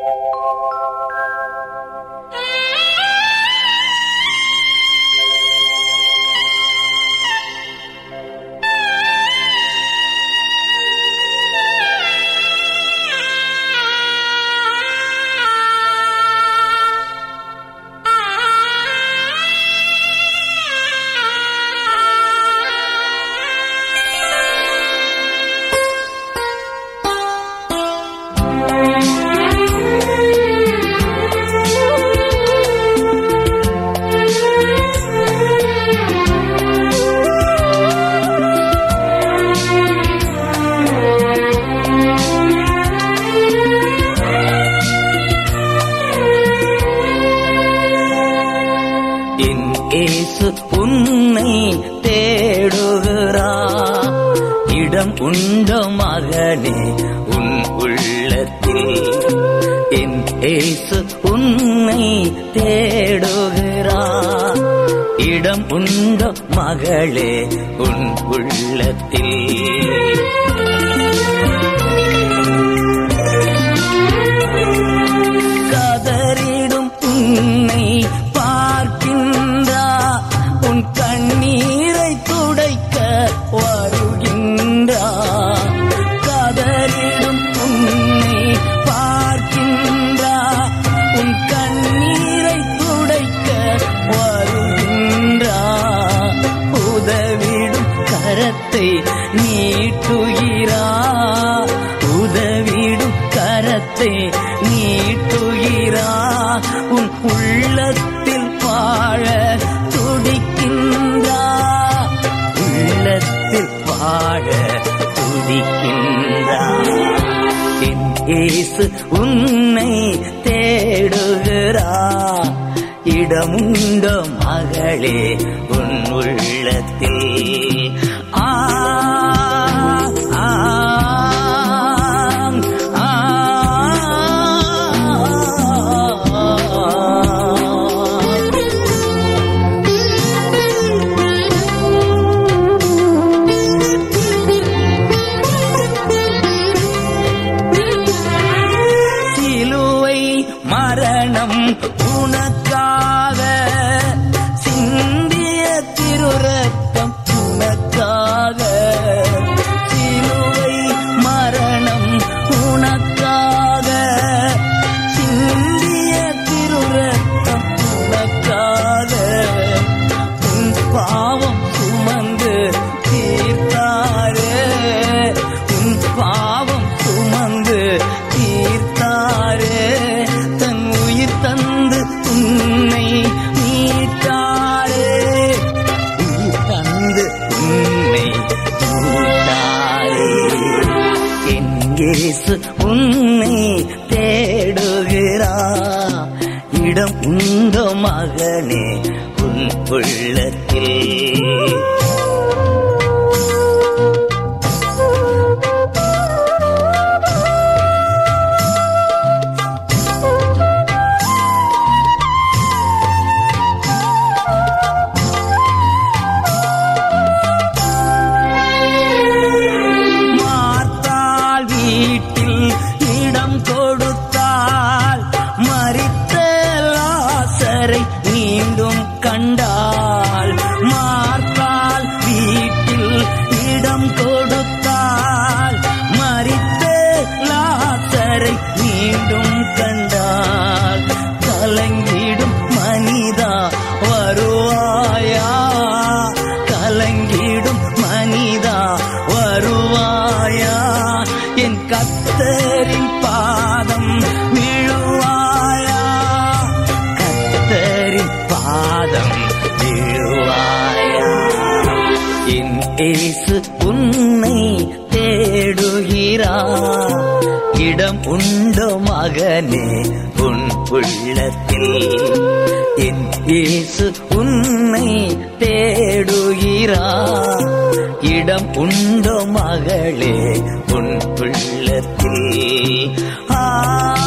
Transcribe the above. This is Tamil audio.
இயேசு உன்னை தேடுகிறார். இடம் உண்டோ மகனே உன் உள்ளத்தில்? என் இயேசு உன்னை தேடுகிறார். இடம் உண்டோ மகளே உன் உள்ளத்தில்? கதறிடும் உன்னை பார்க்கின்றார். உன் கண்ணீரை துடைக்க வருகின்றார். கதறிடும் உன்னை பார்க்கின்றார். உன் கண்ணீரை துடைக்க வருகின்றார். உதவிடும் கரத்தை நீட்டுகிறார். உதவிடும் கரத்தை நீட்டுகிறார். உன் உள்ளத்தில் வாழ துடிக்கின்றார். உள்ளத்தில் வாழ துடிக்கின்றார். என் இயேசு உன்னை தேடுகிறார். இடமுண்டோ மகளே உன் உள்ளத்தில்? ஆ ஆ மரணம் உனக்காக சிந்திய திருரத்தம் உனக்காக. சிலுவை மரணம் உனக்காக சிந்திய திருரத்தம் உனக்காக. உன் பாவம் சுமந்து தீர்த்தாரே. உன் பாவம் சுமந்து தீர்த்தாரே. தந்து உன்னை மீட்டாரே. உயிர் தந்து உன்னை மீட்டாரே. என் இயேசு உன்னை தேடுகிறார். இடம் உண்டோ மகனே உன் உள்ளத்தில்? இடம் கொடுத்தால் மரித்த லாசரை மீண்டும் கண்டால். மார்த்தாள் வீட்டில் இடம் கொடுத்தால் மரித்த லாசரை மீண்டும் கண்டால். கலங்கிடும் மனிதா வருவாயா? கலங்கிடும் மனிதா வருவாயா? என் கர்த்தரின் பாதம் விழுவாயா? கர்த்தரின் பாதம் விழுவாயா? என் இயேசு உன்னை தேடுகிறார். இடம் உண்டோ மகனே உன் உள்ளத்தில்? என் இயேசு உன்னை தேடுகிறார். இடம் உண்டோ மகளே உன் உள்ளத்தில்?